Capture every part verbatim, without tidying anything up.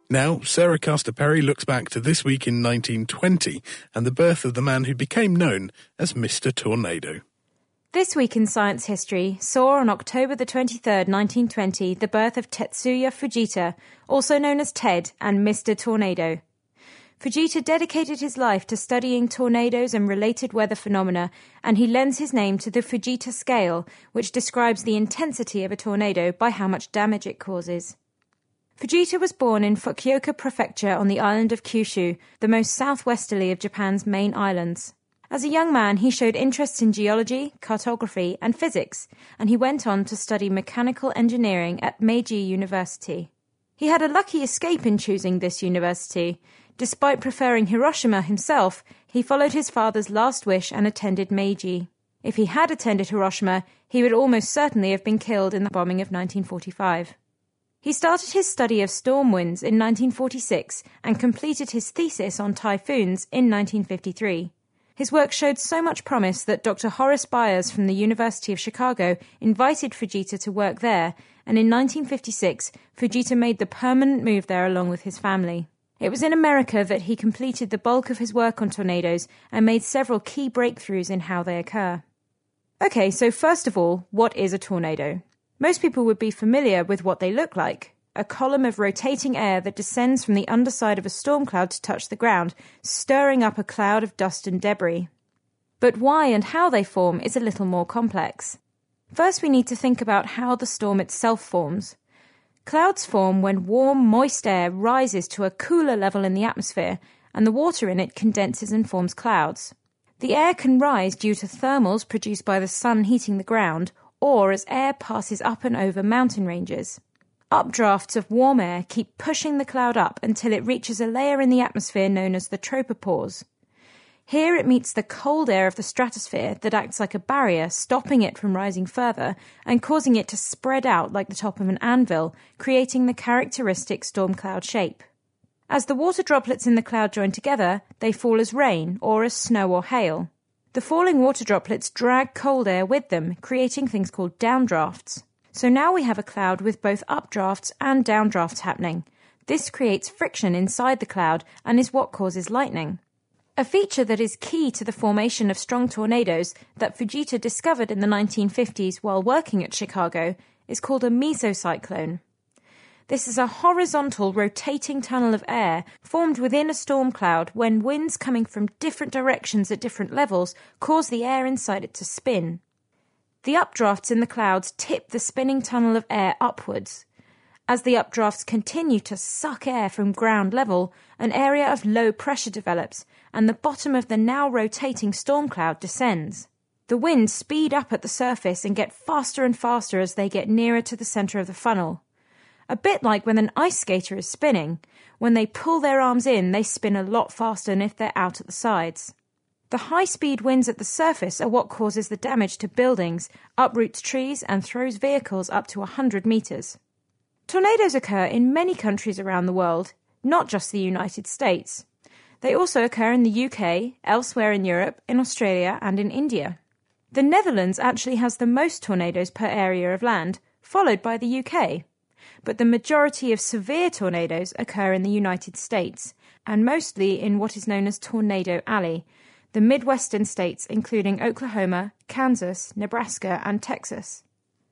Now, Sarah Castor-Perry looks back to this week in nineteen twenty and the birth of the man who became known as Mister Tornado. This week in science history saw on October the twenty-third, nineteen twenty, the birth of Tetsuya Fujita, also known as Ted and Mister Tornado. Fujita dedicated his life to studying tornadoes and related weather phenomena, and he lends his name to the Fujita scale, which describes the intensity of a tornado by how much damage it causes. Fujita was born in Fukuoka Prefecture on the island of Kyushu, the most southwesterly of Japan's main islands. As a young man, he showed interests in geology, cartography, and physics, and he went on to study mechanical engineering at Meiji University. He had a lucky escape in choosing this university. Despite preferring Hiroshima himself, he followed his father's last wish and attended Meiji. If he had attended Hiroshima, he would almost certainly have been killed in the bombing of nineteen forty-five. He started his study of storm winds in nineteen forty-six and completed his thesis on typhoons in nineteen fifty-three. His work showed so much promise that Doctor Horace Byers from the University of Chicago invited Fujita to work there, and in nineteen fifty-six, Fujita made the permanent move there along with his family. It was in America that he completed the bulk of his work on tornadoes and made several key breakthroughs in how they occur. Okay, so first of all, what is a tornado? Most people would be familiar with what they look like. A column of rotating air that descends from the underside of a storm cloud to touch the ground, stirring up a cloud of dust and debris. But why and how they form is a little more complex. First, we need to think about how the storm itself forms. Clouds form when warm, moist air rises to a cooler level in the atmosphere, and the water in it condenses and forms clouds. The air can rise due to thermals produced by the sun heating the ground, or as air passes up and over mountain ranges. Updrafts of warm air keep pushing the cloud up until it reaches a layer in the atmosphere known as the tropopause. Here it meets the cold air of the stratosphere that acts like a barrier, stopping it from rising further and causing it to spread out like the top of an anvil, creating the characteristic storm cloud shape. As the water droplets in the cloud join together, they fall as rain or as snow or hail. The falling water droplets drag cold air with them, creating things called downdrafts. So now we have a cloud with both updrafts and downdrafts happening. This creates friction inside the cloud and is what causes lightning. A feature that is key to the formation of strong tornadoes that Fujita discovered in the nineteen fifties while working at Chicago is called a mesocyclone. This is a horizontal rotating tunnel of air formed within a storm cloud when winds coming from different directions at different levels cause the air inside it to spin. The updrafts in the clouds tip the spinning tunnel of air upwards. As the updrafts continue to suck air from ground level, an area of low pressure develops, and the bottom of the now rotating storm cloud descends. The winds speed up at the surface and get faster and faster as they get nearer to the center of the funnel. A bit like when an ice skater is spinning. When they pull their arms in, they spin a lot faster than if they're out at the sides. The high-speed winds at the surface are what causes the damage to buildings, uproots trees, and throws vehicles up to one hundred meters. Tornadoes occur in many countries around the world, not just the United States. They also occur in the U K, elsewhere in Europe, in Australia, and in India. The Netherlands actually has the most tornadoes per area of land, followed by the U K. But the majority of severe tornadoes occur in the United States, and mostly in what is known as Tornado Alley, the Midwestern states including Oklahoma, Kansas, Nebraska, and Texas.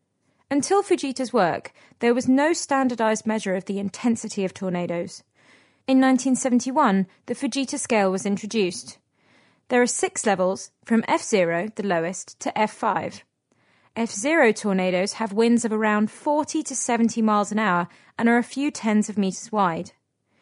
Until Fujita's work, there was no standardized measure of the intensity of tornadoes. In nineteen seventy-one, the Fujita scale was introduced. There are six levels, from F zero, the lowest, to F five. F zero tornadoes have winds of around forty to seventy miles an hour and are a few tens of meters wide.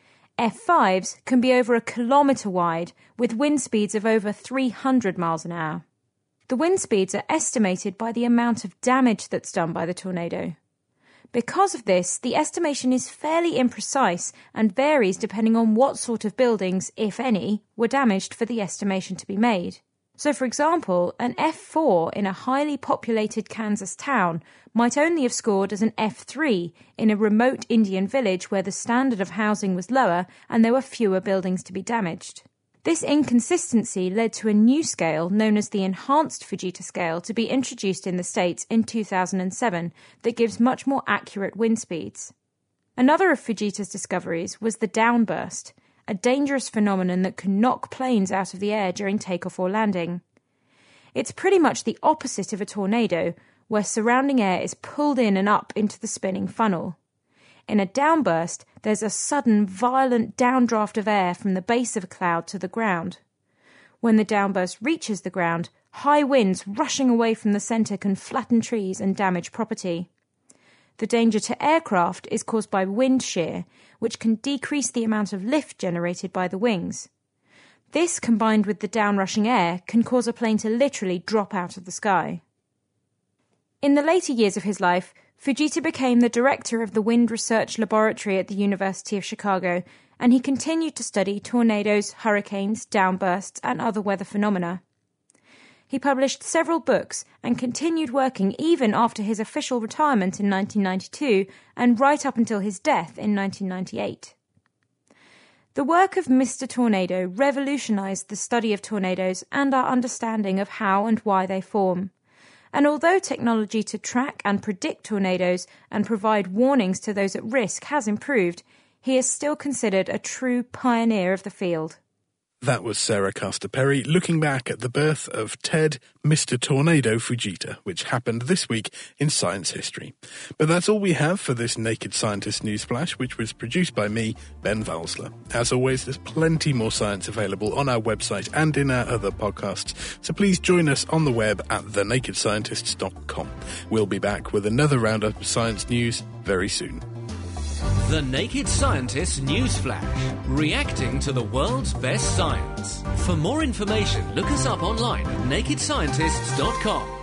F fives can be over a kilometre wide, with wind speeds of over three hundred miles an hour. The wind speeds are estimated by the amount of damage that's done by the tornado. Because of this, the estimation is fairly imprecise and varies depending on what sort of buildings, if any, were damaged for the estimation to be made. So, for example, an F four in a highly populated Kansas town might only have scored as an F three in a remote Indian village where the standard of housing was lower and there were fewer buildings to be damaged. This inconsistency led to a new scale known as the Enhanced Fujita Scale to be introduced in the States in two thousand seven that gives much more accurate wind speeds. Another of Fujita's discoveries was the downburst, a dangerous phenomenon that can knock planes out of the air during takeoff or landing. It's pretty much the opposite of a tornado, where surrounding air is pulled in and up into the spinning funnel. In a downburst, there's a sudden, violent downdraft of air from the base of a cloud to the ground. When the downburst reaches the ground, high winds rushing away from the centre can flatten trees and damage property. The danger to aircraft is caused by wind shear, which can decrease the amount of lift generated by the wings. This, combined with the downrushing air, can cause a plane to literally drop out of the sky. In the later years of his life, Fujita became the director of the Wind Research Laboratory at the University of Chicago, and he continued to study tornadoes, hurricanes, downbursts, and other weather phenomena. He published several books and continued working even after his official retirement in nineteen ninety-two and right up until his death in nineteen ninety-eight. The work of Mister Tornado revolutionized the study of tornadoes and our understanding of how and why they form. And although technology to track and predict tornadoes and provide warnings to those at risk has improved, he is still considered a true pioneer of the field. That was Sarah Castor-Perry looking back at the birth of Ted, Mister Tornado Fujita, which happened this week in science history. But that's all we have for this Naked Scientist Newsflash, which was produced by me, Ben Valsler. As always, there's plenty more science available on our website and in our other podcasts, so please join us on the web at the naked scientists dot com. We'll be back with another roundup of science news very soon. The Naked Scientist Newsflash, reacting to the world's best science. For more information, look us up online at naked scientists dot com.